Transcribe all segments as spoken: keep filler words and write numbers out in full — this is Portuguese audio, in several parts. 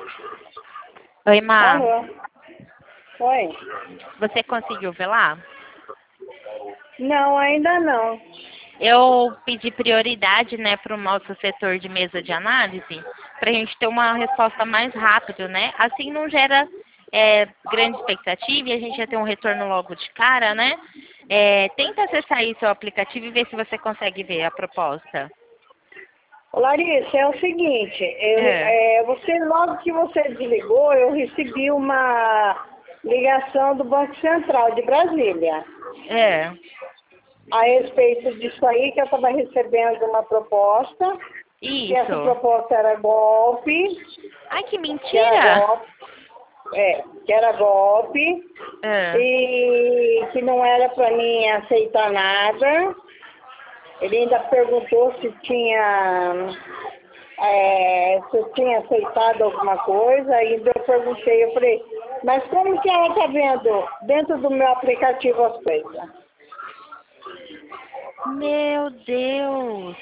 Oi, Má. Alô? Oi? Você conseguiu ver lá? Não, ainda não. Eu pedi prioridade, né, para o nosso setor de mesa de análise, para a gente ter uma resposta mais rápida, né? Assim não gera é, grande expectativa e a gente já tem um retorno logo de cara, né? É, tenta acessar aí seu aplicativo e ver se você consegue ver a proposta. Ô, Larissa, é o seguinte, eu, É. é, você, logo que você desligou, eu recebi uma ligação do Banco Central de Brasília É. a respeito disso aí, que eu estava recebendo uma proposta, que essa Isso. proposta era golpe, Ai, que que era mentira! golpe, é, que era golpe, É. e que não era para mim aceitar nada. Ele ainda perguntou se tinha, é, se eu tinha aceitado alguma coisa, ainda eu perguntei, eu falei, mas como que ela está vendo dentro do meu aplicativo as coisas? Meu Deus!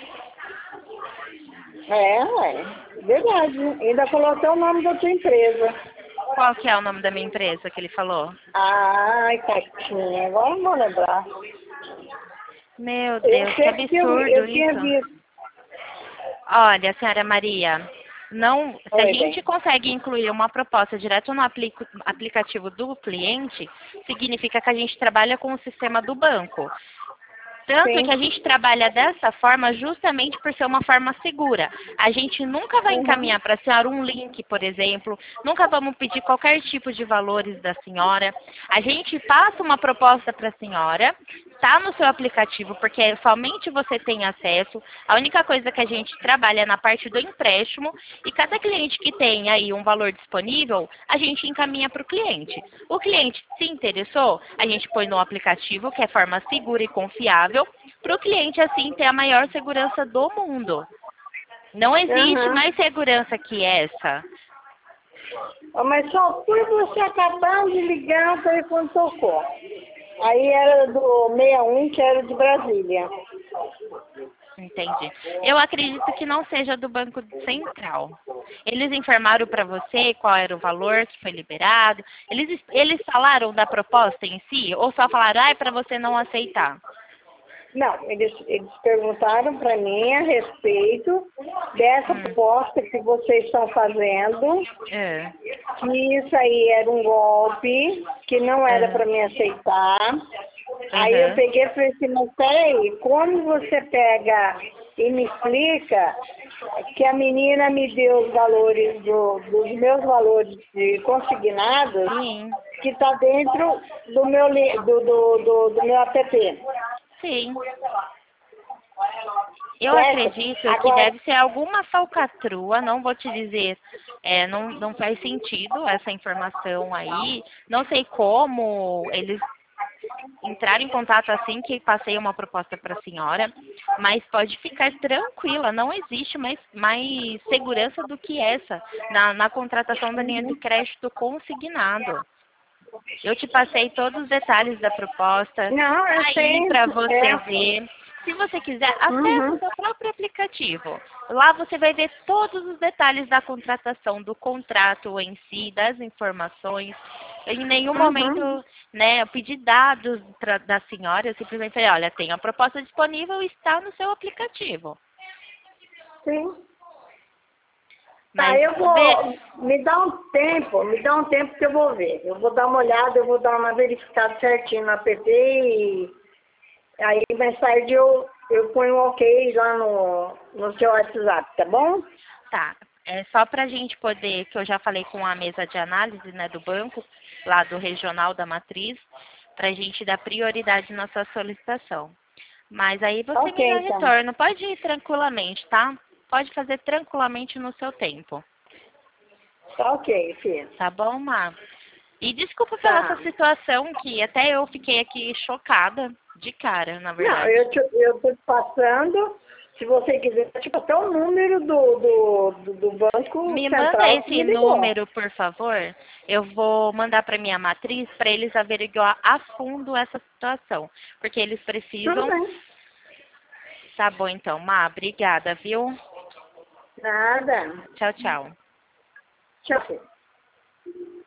É, ué, verdade. Ainda colocou o nome da sua empresa. Qual que é o nome da minha empresa que ele falou? Ai, Catinha, agora não vou lembrar. Meu Eu Deus, que sei que eu, absurdo eu tinha isso. visto. Olha, senhora Maria, não, se a Oi, gente bem. consegue incluir uma proposta direto no aplico- aplicativo do cliente, significa que a gente trabalha com o sistema do banco. Tanto que a Sim. gente trabalha dessa forma justamente por ser uma forma segura. A gente nunca vai Uhum. encaminhar para a senhora um link, por exemplo, nunca vamos pedir qualquer tipo de valores da senhora. A gente passa uma proposta para a senhora, está no seu aplicativo, porque somente você tem acesso. A única coisa que a gente trabalha é na parte do empréstimo e cada cliente que tem aí um valor disponível, a gente encaminha para o cliente. O cliente se interessou, a gente põe no aplicativo, que é forma segura e confiável, para o cliente assim ter a maior segurança do mundo. Não existe Uhum. mais segurança que essa. Ó, mas só por você acabar de ligar, o telefone tocou. Aí era do sessenta e um, que era de Brasília. Entendi. Eu acredito que não seja do Banco Central. Eles informaram para você qual era o valor que foi liberado. Eles, eles falaram da proposta em si ou só falaram, ah, é para você não aceitar? Não, eles, eles perguntaram para mim a respeito dessa Hum, proposta que vocês estão fazendo, é, que isso aí era um golpe, que não era aham, para mim aceitar. Aí eu aham, peguei e falei assim, mas peraí, como você pega e me explica que a menina me deu os valores do, dos meus valores de consignados sim, que está dentro do meu, li- do, do, do, do meu app. sim. Eu Certo? acredito que Agora, deve ser alguma falcatrua, não vou te dizer, é, não, não faz sentido essa informação aí. Não sei como eles entraram em contato assim que passei uma proposta para a senhora, mas pode ficar tranquila, não existe mais, mais segurança do que essa na, na contratação da linha de crédito consignado. Eu te passei todos os detalhes da proposta, não, tá eu aí sei, para você é, ver. Se você quiser, acesse o uhum, seu próprio aplicativo. Lá você vai ver todos os detalhes da contratação, do contrato em si, das informações. Em nenhum uhum, momento, né, eu pedi dados pra, da senhora, eu simplesmente falei, olha, tem a proposta disponível e está no seu aplicativo. sim. Tá, Mas eu vê, vou, me dá um tempo, me dá um tempo que eu vou ver. Eu vou dar uma olhada, eu vou dar uma verificada certinho no app e aí mais tarde eu, eu ponho um ok lá no, no seu WhatsApp, tá bom? tá, é só para a gente poder, que eu já falei com a mesa de análise, né, do banco, lá do regional da matriz, para a gente dar prioridade na sua solicitação. Mas aí você Ok, me dá então. retorno, pode ir tranquilamente, tá? Pode fazer tranquilamente no seu tempo, Tá ok, filho. tá bom, Má? E desculpa pela essa Tá. situação que até eu fiquei aqui chocada, de cara, na Não, verdade. eu, te, eu tô te passando, se você quiser, tipo, até o número do, do, do, do Banco Me manda Central que esse me ligou. número, por favor. Eu vou mandar para minha matriz para eles averiguar a fundo essa situação, porque eles Tudo precisam. bem. Tá bom, então, Má, obrigada, viu? Nada. Tchau, tchau. Tchau.